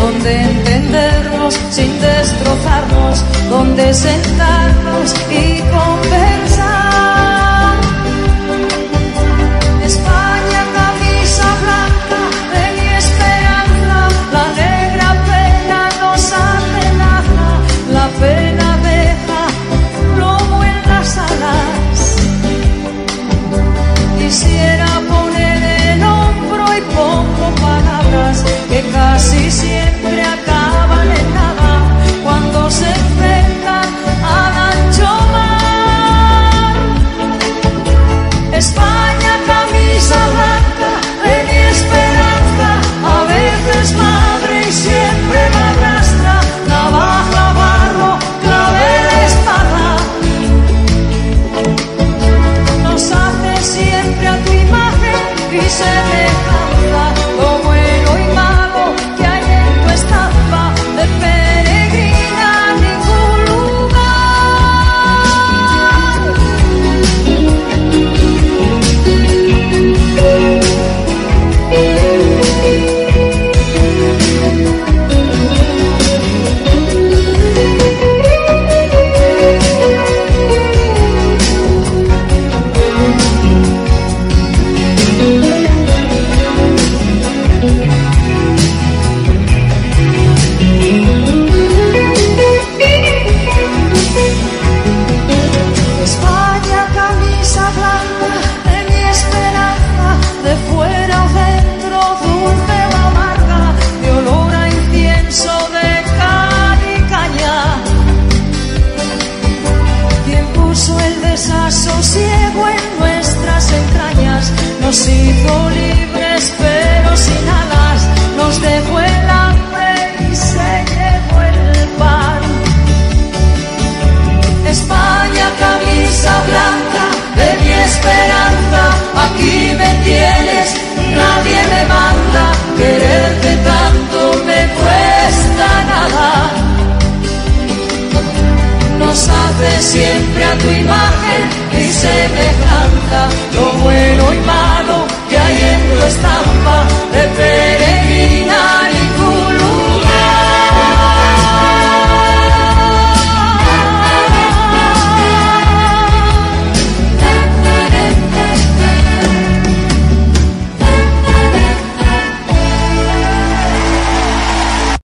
donde entendernos sin destrozarnos, donde sentarnos y conversar. España, camisa blanca de mi esperanza, la negra pena nos amenaza, la pena deja plomo en las alas. Quisiera poner el hombro y pongo palabras que casi siempre acaban en nada cuando se enfrentan al ancho mar. España, camisa blanca de mi esperanza, a veces madre y siempre madrastra, navaja, barro, clavel, espada. Nos hace siempre a tu imagen y semejanza, lo bueno y malo que hay en tu estampa, de peregrina a ningún España, camisa blanca de mi esperanza, de fuera o dentro, dulce o amarga, de olor a incienso, de cal y caña. Quien puso el desasosiego en nuestras entrañas, nos hizo libres pero sin alas, nos dejó el hambre y se llevó el pan. España, camisa blanca de mi esperanza, aquí me tienes, nadie me manda, quererte tanto me cuesta nada. Nos hace siempre a tu imagen y semejanza,